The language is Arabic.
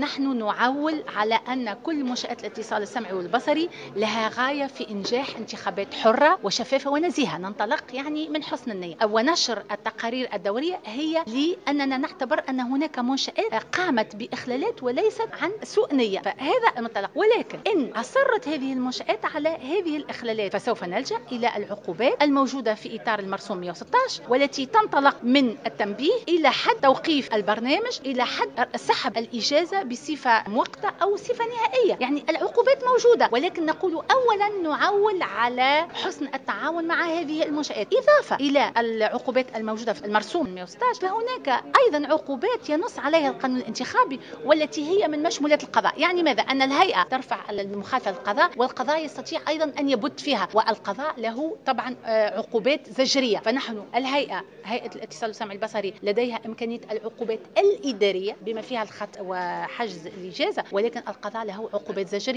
نحن نعول على أن كل منشآت الاتصال السمعي والبصري لها غاية في إنجاح انتخابات حرة وشفافة ونزيهة. ننطلق يعني من حسن النية، ونشر التقارير الدورية هي لأننا نعتبر أن هناك منشآت قامت بإخلالات وليست عن سوء نية، فهذا المنطلق. ولكن إن أصرت هذه المنشآت على هذه الإخلالات فسوف نلجأ إلى العقوبات الموجودة في إطار المرسوم 116، والتي تنطلق من التنبيه إلى حد توقيف البرنامج، إلى حد سحب الإجازة بصفة مؤقتة أو صفة نهائية. يعني العقوبات موجودة، ولكن نقول أولا نعول على حسن التعاون مع هذه المنشآت. إضافة إلى العقوبات الموجودة في المرسوم 116، فهناك أيضا عقوبات ينص عليها القانون الانتخابي والتي هي من مشمولات القضاء. يعني ماذا؟ أن الهيئة ترفع المخالفة للقضاء، والقضاء يستطيع أيضا أن يبت فيها، والقضاء له طبعا عقوبات زجرية. فنحن الهيئة، هيئة الاتصال السمعي البصري، لديها إمكانية العقوبات الإدارية بما فيها الخط وحجز الإجازة، ولكن القضاء له عقوبات زجرية.